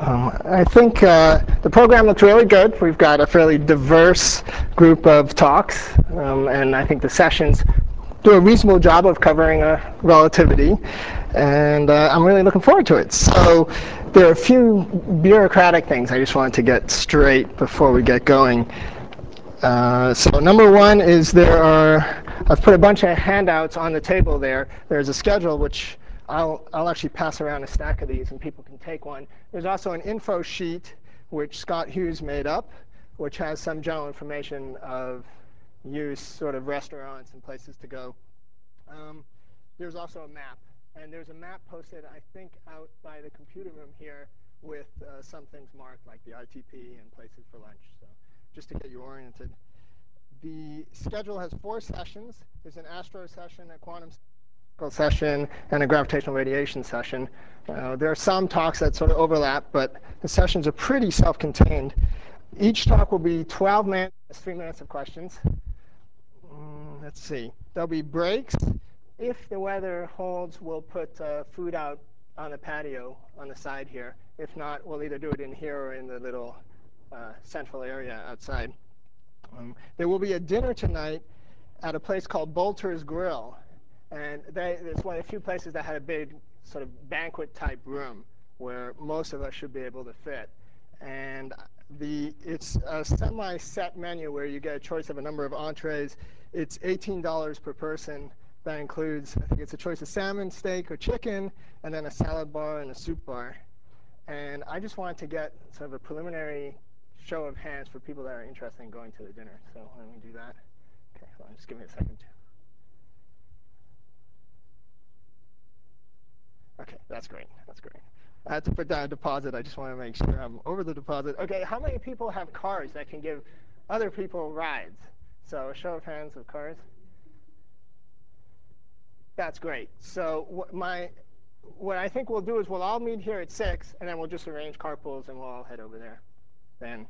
I think the program looks really good. We've got a fairly diverse group of talks, and I think the sessions do a reasonable job of covering relativity, and I'm really looking forward to it. So there are a few bureaucratic things I just wanted to get straight before we get going. So number one is I've put a bunch of handouts on the table there. There's a schedule which I'll actually pass around a stack of these and people can take one. There's also an info sheet which Scott Hughes made up, which has some general information of use, sort of restaurants and places to go. There's also a map. And there's a map posted, I think, out by the computer room here with some things marked, like the ITP and places for lunch. So just to get you oriented. The schedule has 4 sessions. There's an astro session, a quantum session, and a gravitational radiation session. There are some talks that sort of overlap, but the sessions are pretty self-contained. Each talk will be 12 minutes, 3 minutes of questions. Let's see. There'll be breaks. If the weather holds, we'll put food out on the patio on the side here. If not, we'll either do it in here or in the little central area outside. There will be a dinner tonight at a place called Bolter's Grill. And it's one of the few places that had a big sort of banquet-type room where most of us should be able to fit. And it's a semi-set menu where you get a choice of a number of entrees. It's $18 per person. That includes, I think it's a choice of salmon, steak, or chicken, and then a salad bar and a soup bar. And I just wanted to get sort of a preliminary show of hands for people that are interested in going to the dinner. So let me do that. Okay, hold on, just give me a second. Okay, that's great. That's great. I had to put down a deposit. I just want to make sure I'm over the deposit. Okay, how many people have cars that can give other people rides? So a show of hands of cars. That's great. So what I think we'll do is we'll all meet here at 6, and then we'll just arrange carpools, and we'll all head over there then.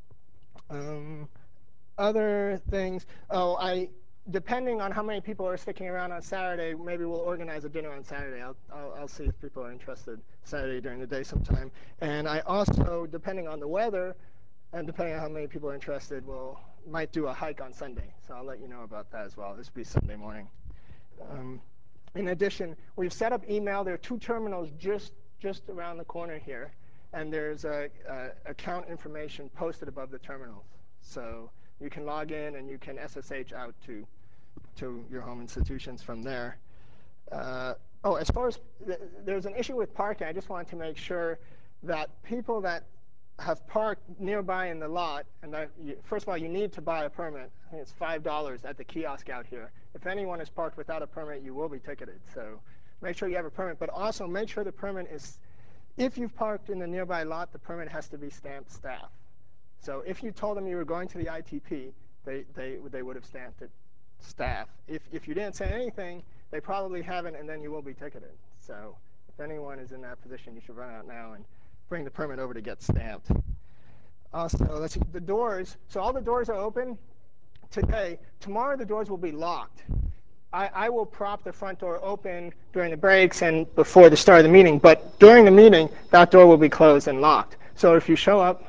Other things. Depending on how many people are sticking around on Saturday, maybe we'll organize a dinner on Saturday. I'll see if people are interested Saturday during the day sometime. And I also, depending on the weather and depending on how many people are interested, might do a hike on Sunday. So I'll let you know about that as well. This will be Sunday morning. In addition, we've set up email. There are 2 terminals just around the corner here. And there's account information posted above the terminals. So you can log in and you can SSH out to your home institutions from there. As far as there's an issue with parking, I just wanted to make sure that people that have parked nearby in the lot, and first of all, you need to buy a permit. I think it's $5 at the kiosk out here. If anyone is parked without a permit, you will be ticketed. So make sure you have a permit, but also make sure the permit is, if you've parked in the nearby lot, the permit has to be stamped staff. So if you told them you were going to the ITP, they would have stamped it staff. If you didn't say anything, they probably haven't, and then you will be ticketed. So if anyone is in that position, you should run out now and bring the permit over to get stamped. Also, let's see, the doors. So all the doors are open today. Tomorrow the doors will be locked. I will prop the front door open during the breaks and before the start of the meeting, but during the meeting, that door will be closed and locked. So if you show up,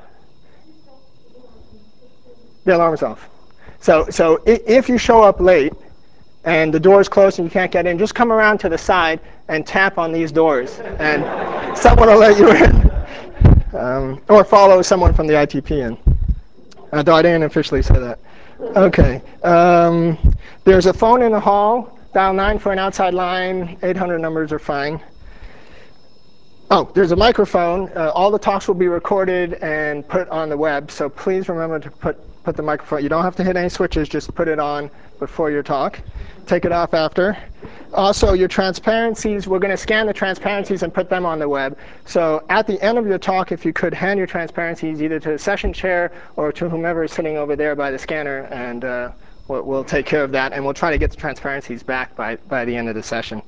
the alarm is off. So if you show up late and the door is closed and you can't get in, just come around to the side and tap on these doors, and someone will let you in. Or follow someone from the ITP in. Though I didn't officially say that. Okay. There's a phone in the hall. Dial 9 for an outside line. 800 numbers are fine. Oh, there's a microphone. All the talks will be recorded and put on the web, so please remember to put the microphone. You don't have to hit any switches. Just put it on before your talk. Take it off after. Also, your transparencies, we're going to scan the transparencies and put them on the web. So at the end of your talk, if you could hand your transparencies either to the session chair or to whomever is sitting over there by the scanner, and we'll take care of that. And we'll try to get the transparencies back by the end of the session.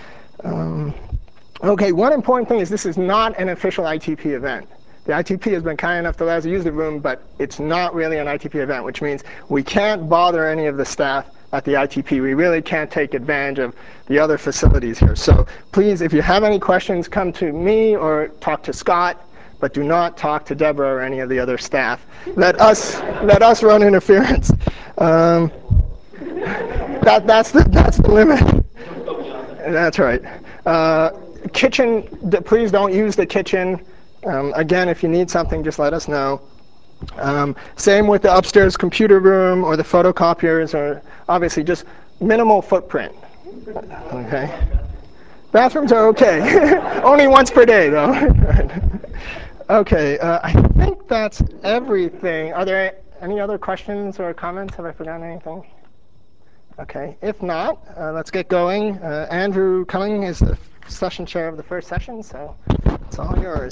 Okay, one important thing is this is not an official ITP event. The ITP has been kind enough to let us use the room, but it's not really an ITP event, which means we can't bother any of the staff at the ITP. We really can't take advantage of the other facilities here. So please, if you have any questions, come to me or talk to Scott. but do not talk to Deborah or any of the other staff. Let us run interference. That's the limit. That's right. Kitchen, please don't use the kitchen. Again, if you need something, just let us know. Same with the upstairs computer room or the photocopiers, or obviously just minimal footprint. Okay. Bathrooms are okay. Only once per day, though. Okay, I think that's everything. Are there any other questions or comments? Have I forgotten anything? Okay, if not, let's get going. Andrew Cumming is the session chair of the first session, so it's all yours.